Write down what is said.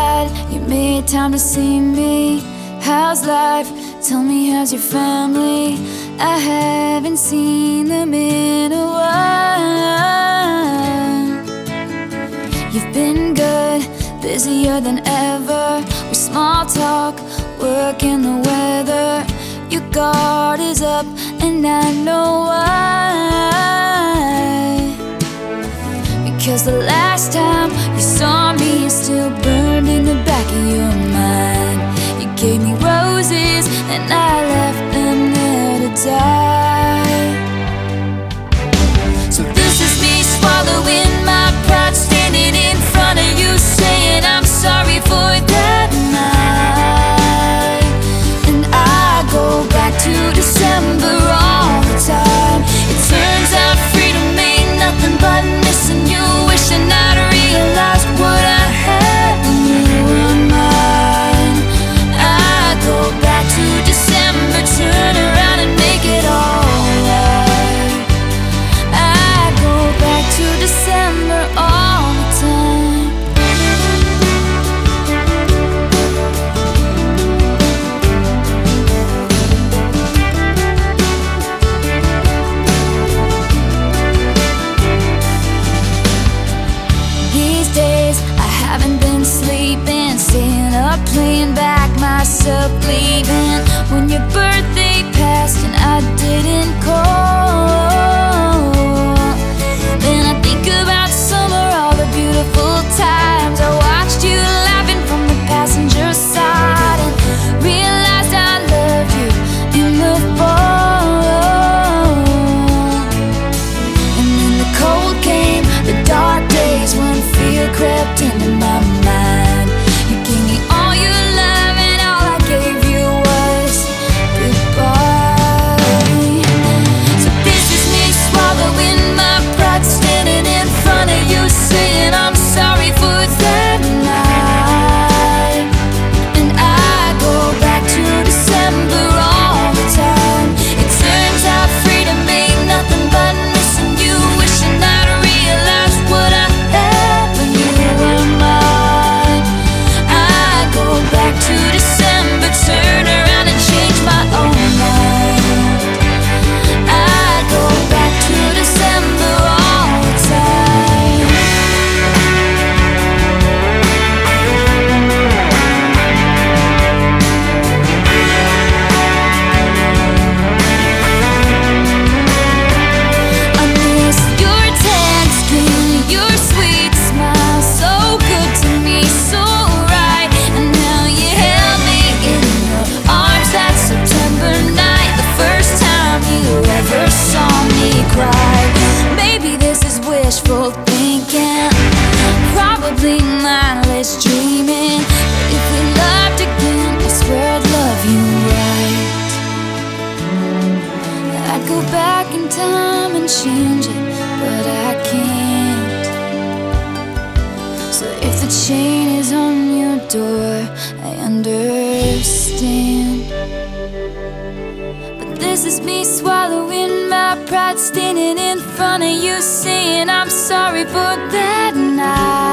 glad you made time to see me. How's life? Tell me, how's your family? I haven't seen them in a while. You've been good, busier than ever. We small talk, work in the weather. Your guard is up and I know why. Because the last time you saw me is still burned in the back of your mind. You gave me roses and I left them there to die. So this is me swallowing my pride, standing in front of you saying I'm sorry for that night. And I go back to December all the time. It turns out freedom ain't nothing but missing you, wishing I'd realized what I had when you were mine. I go back to December, turn around and make it alright. I go back to December all the time. These days I haven't been sleeping, staying up playing back myself leaving. When your birthday passed and I didn't call, then I think about summer, all the beautiful times I watched you laughing from the passenger side, and realized I loved you in the fall. And then the cold came, the dark days when fear crept into my mind. You gave me all your love and all I gave you was goodbye. So this is me swallowing my pride, standing in front of you saying I'm sorry for that night. And I go back to December all the time. It turns out freedom ain't nothing but missing you, wishing I'd realized what I had when you were mine. I go back to December, turn around and change my own mind. I go back to December all the time. I miss your tan skin, your sweet smile, so good to me, so right. And now you held me in your arms that September night, the first time you ever saw me cry. Maybe this is wishful thinking, probably mindless dreaming, but if we loved again, I swear I'd love you right. I'd go back in time and change it, but I can't. So if the chain is on your door, I understand. But this is me swallowing my pride, standing in front of you saying I'm sorry for that night.